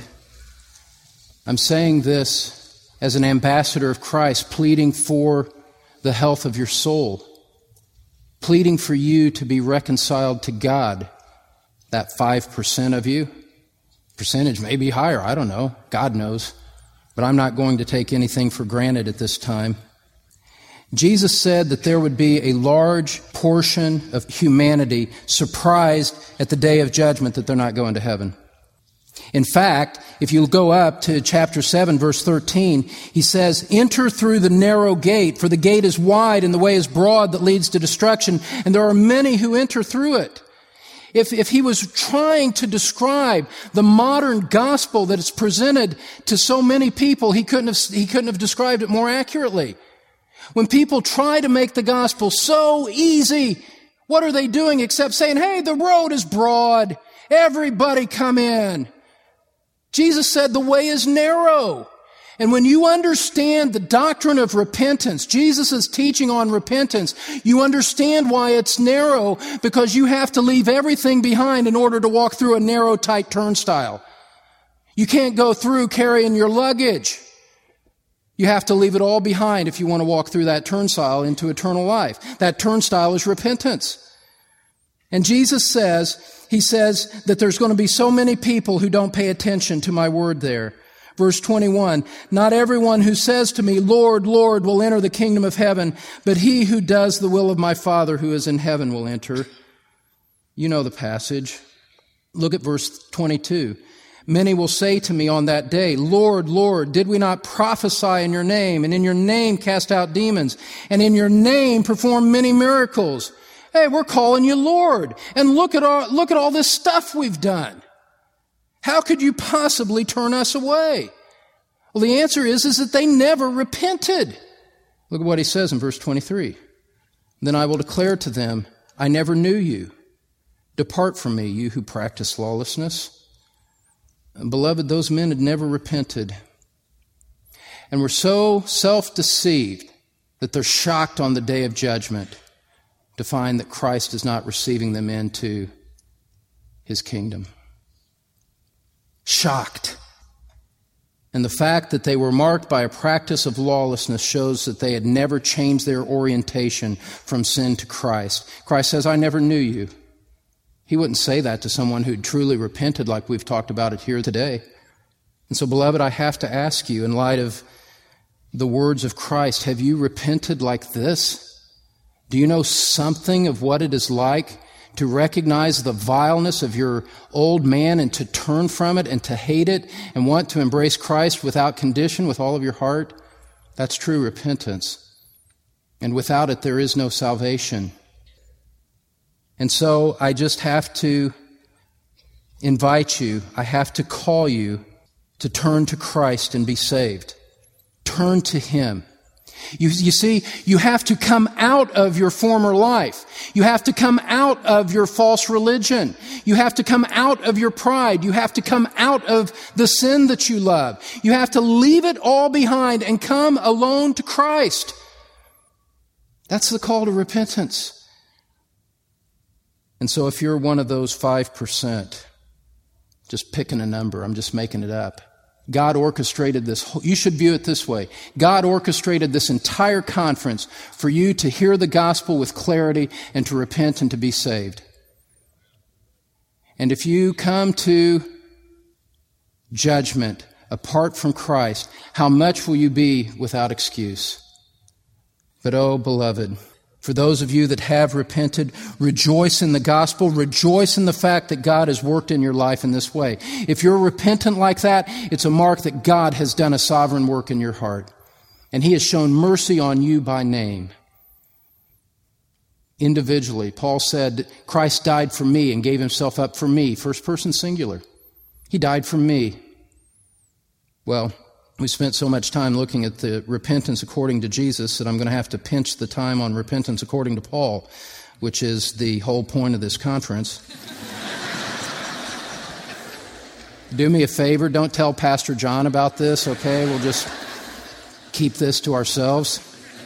I'm saying this as an ambassador of Christ, pleading for the health of your soul, pleading for you to be reconciled to God. That 5% of you, percentage may be higher, I don't know, God knows, but I'm not going to take anything for granted at this time. Jesus said that there would be a large portion of humanity surprised at the day of judgment that they're not going to heaven. In fact, if you go up to chapter 7, verse 13, he says, "Enter through the narrow gate, for the gate is wide and the way is broad that leads to destruction, and there are many who enter through it." If he was trying to describe the modern gospel that is presented to so many people, he couldn't have described it more accurately. When people try to make the gospel so easy, what are they doing except saying, "Hey, the road is broad. Everybody come in." Jesus said the way is narrow. And when you understand the doctrine of repentance, Jesus' teaching on repentance, you understand why it's narrow, because you have to leave everything behind in order to walk through a narrow, tight turnstile. You can't go through carrying your luggage. You have to leave it all behind if you want to walk through that turnstile into eternal life. That turnstile is repentance. And Jesus says, he says that there's going to be so many people who don't pay attention to my word there. Verse 21, "Not everyone who says to me, 'Lord, Lord,' will enter the kingdom of heaven, but he who does the will of my Father who is in heaven will enter." You know the passage. Look at verse 22. "Many will say to me on that day, 'Lord, Lord, did we not prophesy in your name, and in your name cast out demons, and in your name perform many miracles?' Hey, we're calling you Lord, and look at all this stuff we've done. How could you possibly turn us away?" Well, the answer is that they never repented. Look at what he says in verse 23. "Then I will declare to them, 'I never knew you. Depart from me, you who practice lawlessness.'" And beloved, those men had never repented and were so self-deceived that they're shocked on the day of judgment to find that Christ is not receiving them into his kingdom. Shocked. And the fact that they were marked by a practice of lawlessness shows that they had never changed their orientation from sin to Christ. Christ says, "I never knew you." He wouldn't say that to someone who'd truly repented like we've talked about it here today. And so, beloved, I have to ask you, in light of the words of Christ, have you repented like this? Do you know something of what it is like to recognize the vileness of your old man and to turn from it and to hate it and want to embrace Christ without condition with all of your heart? That's true repentance. And without it, there is no salvation. And so I just have to invite you, I have to call you to turn to Christ and be saved. Turn to Him. You see, you have to come out of your former life. You have to come out of your false religion. You have to come out of your pride. You have to come out of the sin that you love. You have to leave it all behind and come alone to Christ. That's the call to repentance. And so if you're one of those 5%, just picking a number, I'm just making it up. God orchestrated this. You should view it this way. God orchestrated this entire conference for you to hear the gospel with clarity and to repent and to be saved. And if you come to judgment apart from Christ, how much will you be without excuse? But oh, beloved, For those of you that have repented, rejoice in the gospel. Rejoice in the fact that God has worked in your life in this way. If you're repentant like that, it's a mark that God has done a sovereign work in your heart. And He has shown mercy on you by name. Individually, Paul said, Christ died for me and gave Himself up for me. First person singular. He died for me. Well, we spent so much time looking at the repentance according to Jesus that I'm going to have to pinch the time on repentance according to Paul, which is the whole point of this conference. Do me a favor, don't tell Pastor John about this, okay? We'll just keep this to ourselves.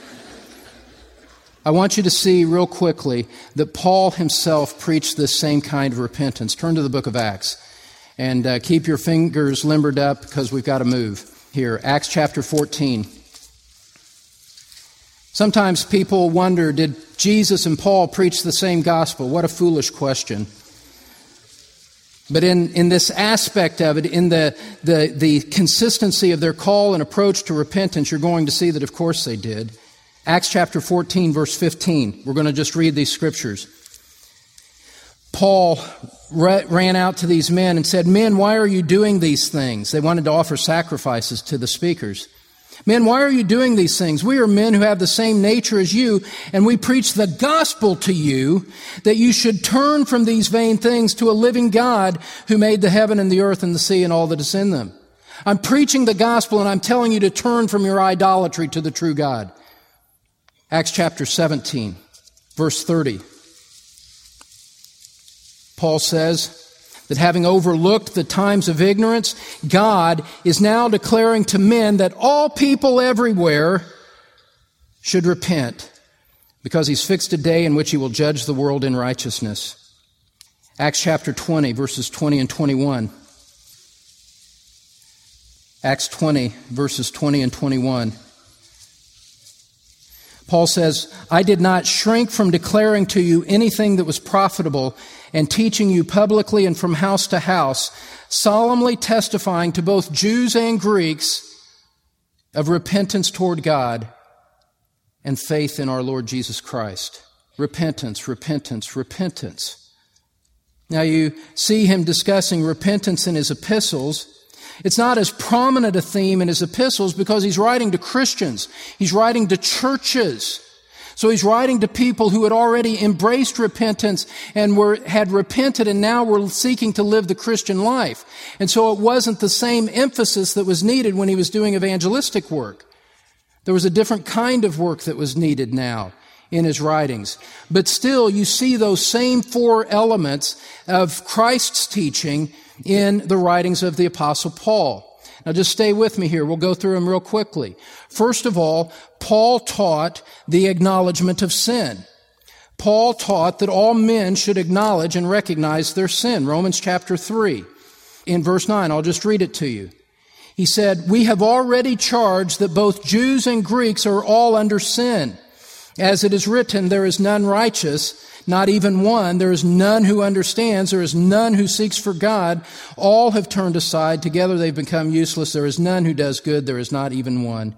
I want you to see real quickly that Paul himself preached this same kind of repentance. Turn to the book of Acts and keep your fingers limbered up because we've got to move. Here, Acts chapter 14. Sometimes people wonder, did Jesus and Paul preach the same gospel? What a foolish question. But in this aspect of it, in the consistency of their call and approach to repentance, you're going to see that of course they did. Acts chapter 14, verse 15. We're going to just read these scriptures. Paul ran out to these men and said, Men, why are you doing these things? They wanted to offer sacrifices to the speakers. Men, why are you doing these things? We are men who have the same nature as you, and we preach the gospel to you, that you should turn from these vain things to a living God who made the heaven and the earth and the sea and all that is in them. I'm preaching the gospel, and I'm telling you to turn from your idolatry to the true God. Acts chapter 17, verse 30. Paul says that having overlooked the times of ignorance, God is now declaring to men that all people everywhere should repent, because He's fixed a day in which He will judge the world in righteousness. Acts chapter 20, verses 20 and 21. Acts 20, verses 20 and 21. Paul says, I did not shrink from declaring to you anything that was profitable and teaching you publicly and from house to house, solemnly testifying to both Jews and Greeks of repentance toward God and faith in our Lord Jesus Christ. Repentance, repentance, repentance. Now you see him discussing repentance in his epistles. It's not as prominent a theme in his epistles because he's writing to Christians. He's writing to churches. So he's writing to people who had already embraced repentance and had repented and now were seeking to live the Christian life. And so it wasn't the same emphasis that was needed when he was doing evangelistic work. There was a different kind of work that was needed now in his writings. But still, you see those same four elements of Christ's teaching in the writings of the Apostle Paul. Now just stay with me here. We'll go through them real quickly. First of all, Paul taught the acknowledgement of sin. Paul taught that all men should acknowledge and recognize their sin. Romans chapter 3, in verse 9, I'll just read it to you. He said, We have already charged that both Jews and Greeks are all under sin. As it is written, there is none righteous, not even one. There is none who understands. There is none who seeks for God. All have turned aside. Together they've become useless. There is none who does good. There is not even one.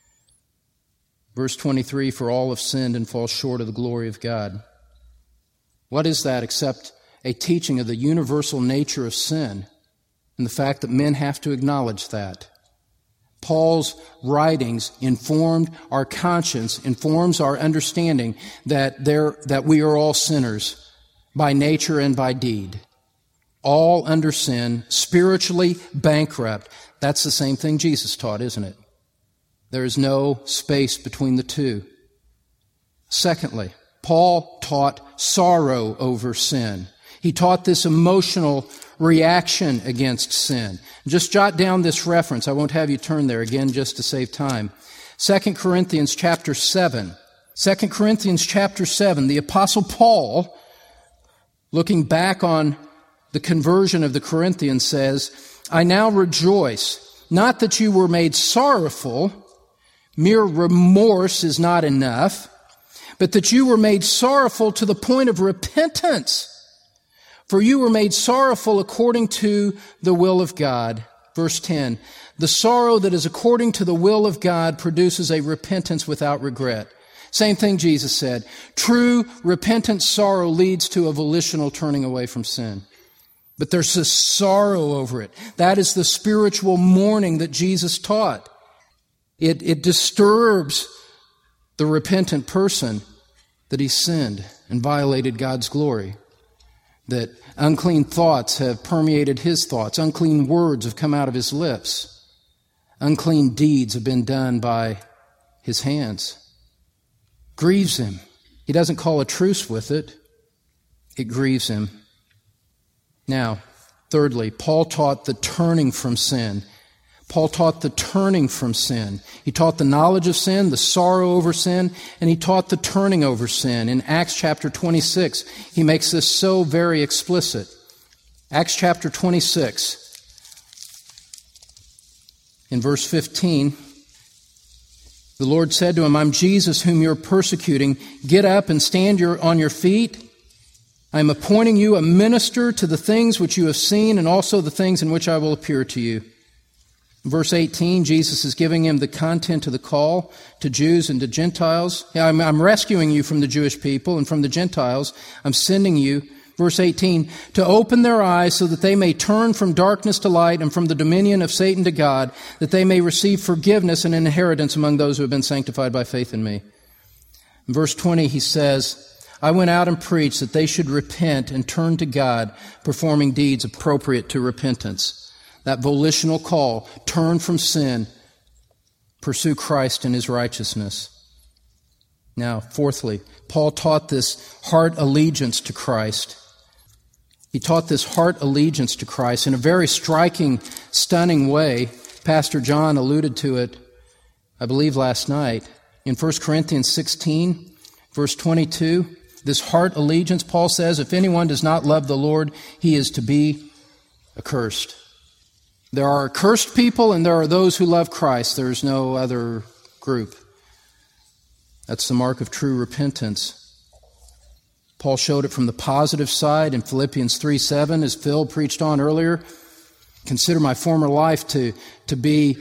Verse 23, For all have sinned and fall short of the glory of God. What is that except a teaching of the universal nature of sin and the fact that men have to acknowledge that? Paul's writings informed our conscience, informs our understanding that we are all sinners by nature and by deed. All under sin, spiritually bankrupt. That's the same thing Jesus taught, isn't it? There is no space between the two. Secondly, Paul taught sorrow over sin. He taught this emotional reaction against sin. Just jot down this reference. I won't have you turn there again just to save time. 2 Corinthians chapter 7. 2 Corinthians chapter 7, the Apostle Paul, looking back on the conversion of the Corinthians, says, I now rejoice, not that you were made sorrowful, mere remorse is not enough, but that you were made sorrowful to the point of repentance. For you were made sorrowful according to the will of God. Verse 10, the sorrow that is according to the will of God produces a repentance without regret. Same thing Jesus said. True repentant sorrow leads to a volitional turning away from sin. But there's this sorrow over it. That is the spiritual mourning that Jesus taught. It disturbs the repentant person that he sinned and violated God's glory. That unclean thoughts have permeated his thoughts. Unclean words have come out of his lips. Unclean deeds have been done by his hands. Grieves him. He doesn't call a truce with it. It grieves him. Now, thirdly, Paul taught the turning from sin. Paul taught the turning from sin. He taught the knowledge of sin, the sorrow over sin, and he taught the turning over sin. In Acts chapter 26, he makes this so very explicit. Acts chapter 26, in verse 15, the Lord said to him, I'm Jesus whom you're persecuting. Get up and stand on your feet. I am appointing you a minister to the things which you have seen and also the things in which I will appear to you. Verse 18, Jesus is giving him the content of the call to Jews and to Gentiles. I'm rescuing you from the Jewish people and from the Gentiles. I'm sending you, verse 18, to open their eyes so that they may turn from darkness to light and from the dominion of Satan to God, that they may receive forgiveness and inheritance among those who have been sanctified by faith in me. In verse 20, he says, I went out and preached that they should repent and turn to God, performing deeds appropriate to repentance. That volitional call, turn from sin, pursue Christ and his righteousness. Now, fourthly, Paul taught this heart allegiance to Christ. He taught this heart allegiance to Christ in a very striking, stunning way. Pastor John alluded to it, I believe, last night. In 1 Corinthians 16, verse 22, this heart allegiance, Paul says, if anyone does not love the Lord, he is to be accursed. There are accursed people and there are those who love Christ. There's no other group. That's the mark of true repentance. Paul showed it from the positive side in Philippians 3:7, as Phil preached on earlier. Consider my former life to be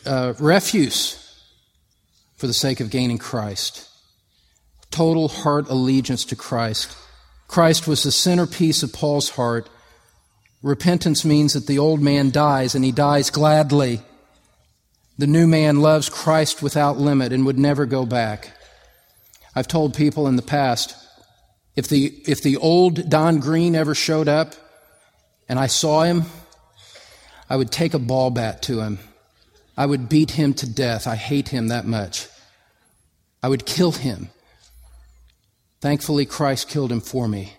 refuse for the sake of gaining Christ. Total heart allegiance to Christ. Christ was the centerpiece of Paul's heart. Repentance means that the old man dies, and he dies gladly. The new man loves Christ without limit and would never go back. I've told people in the past, if the old Don Green ever showed up and I saw him, I would take a ball bat to him. I would beat him to death. I hate him that much. I would kill him. Thankfully, Christ killed him for me.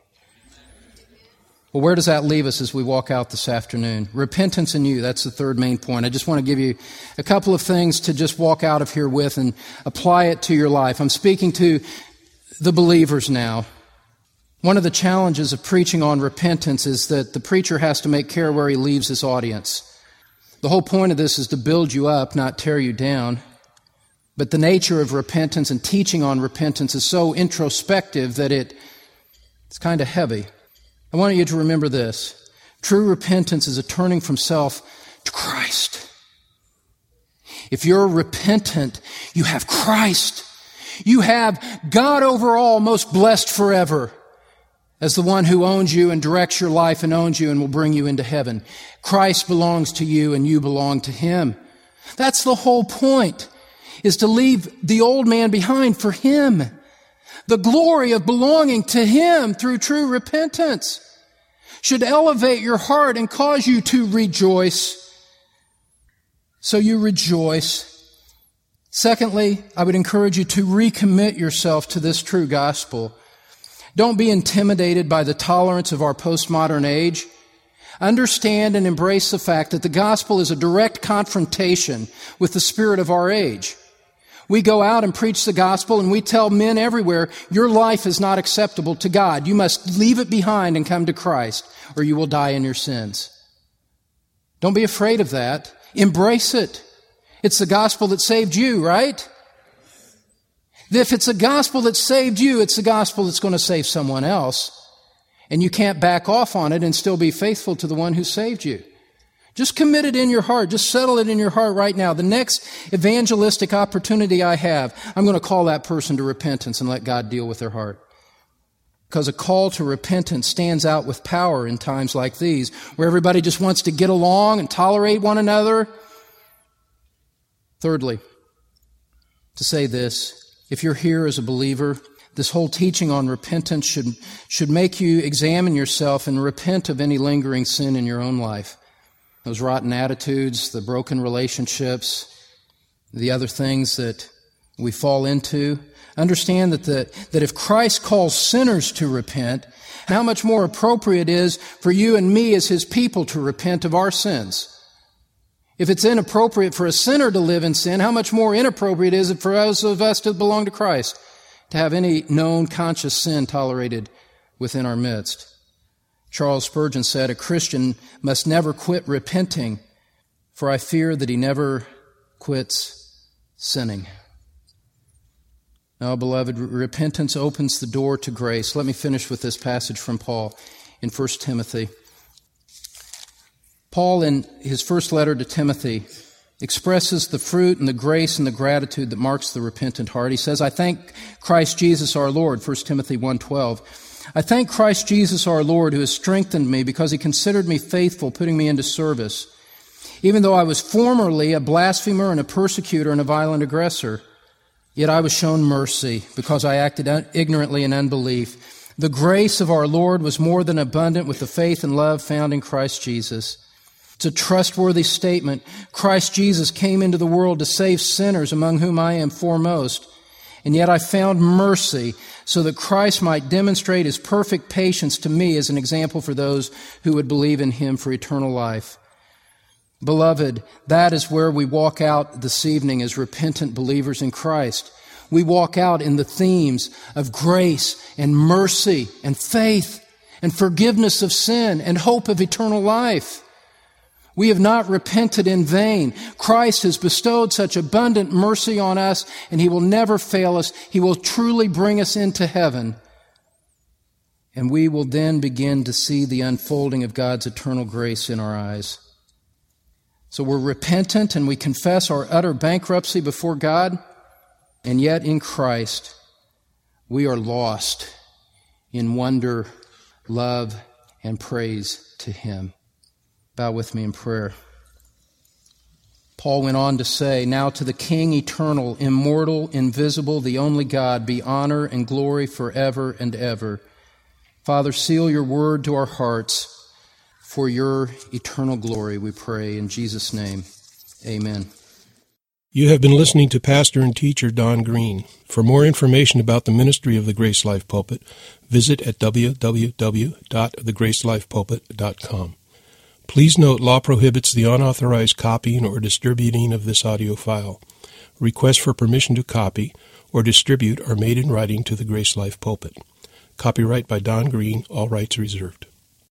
Well, where does that leave us as we walk out this afternoon? Repentance in you, that's the third main point. I just want to give you a couple of things to just walk out of here with and apply it to your life. I'm speaking to the believers now. One of the challenges of preaching on repentance is that the preacher has to make care where he leaves his audience. The whole point of this is to build you up, not tear you down. But the nature of repentance and teaching on repentance is so introspective that it's kind of heavy. I want you to remember this. True repentance is a turning from self to Christ. If you're repentant, you have Christ. You have God over all, most blessed forever, as the one who owns you and directs your life and owns you and will bring you into heaven. Christ belongs to you and you belong to Him. That's the whole point, is to leave the old man behind for Him. The glory of belonging to Him through true repentance should elevate your heart and cause you to rejoice. So you rejoice. Secondly, I would encourage you to recommit yourself to this true gospel. Don't be intimidated by the tolerance of our postmodern age. Understand and embrace the fact that the gospel is a direct confrontation with the spirit of our age. We go out and preach the gospel and we tell men everywhere, your life is not acceptable to God. You must leave it behind and come to Christ, or you will die in your sins. Don't be afraid of that. Embrace it. It's the gospel that saved you, right? If it's a gospel that saved you, it's the gospel that's going to save someone else. And you can't back off on it and still be faithful to the one who saved you. Just commit it in your heart. Just settle it in your heart right now. The next evangelistic opportunity I have, I'm going to call that person to repentance and let God deal with their heart. Because a call to repentance stands out with power in times like these, where everybody just wants to get along and tolerate one another. Thirdly, to say this, if you're here as a believer, this whole teaching on repentance should make you examine yourself and repent of any lingering sin in your own life. Those rotten attitudes, the broken relationships, the other things that we fall into. Understand that if Christ calls sinners to repent, how much more appropriate it is for you and me as His people to repent of our sins. If it's inappropriate for a sinner to live in sin, how much more inappropriate is it for those of us to belong to Christ to have any known conscious sin tolerated within our midst? Charles Spurgeon said, "A Christian must never quit repenting, for I fear that he never quits sinning." Now, beloved, repentance opens the door to grace. Let me finish with this passage from Paul in 1 Timothy. Paul, in his first letter to Timothy, expresses the fruit and the grace and the gratitude that marks the repentant heart. He says, "I thank Christ Jesus our Lord," 1 Timothy 1:12. "I thank Christ Jesus our Lord, who has strengthened me because He considered me faithful, putting me into service. Even though I was formerly a blasphemer and a persecutor and a violent aggressor, yet I was shown mercy because I acted ignorantly in unbelief. The grace of our Lord was more than abundant with the faith and love found in Christ Jesus." It's a trustworthy statement. Christ Jesus came into the world to save sinners, among whom I am foremost. And yet I found mercy so that Christ might demonstrate His perfect patience to me as an example for those who would believe in Him for eternal life. Beloved, that is where we walk out this evening as repentant believers in Christ. We walk out in the themes of grace and mercy and faith and forgiveness of sin and hope of eternal life. We have not repented in vain. Christ has bestowed such abundant mercy on us, and He will never fail us. He will truly bring us into heaven. And we will then begin to see the unfolding of God's eternal grace in our eyes. So we're repentant and we confess our utter bankruptcy before God, and yet in Christ we are lost in wonder, love, and praise to Him. Bow with me in prayer. Paul went on to say, "Now to the King eternal, immortal, invisible, the only God, be honor and glory forever and ever." Father, seal your word to our hearts for your eternal glory, we pray in Jesus' name. Amen. You have been listening to Pastor and Teacher Don Green. For more information about the ministry of the Grace Life Pulpit, visit at www.thegracelifepulpit.com. Please note, law prohibits the unauthorized copying or distributing of this audio file. Requests for permission to copy or distribute are made in writing to the Grace Life Pulpit. Copyright by Don Green, all rights reserved.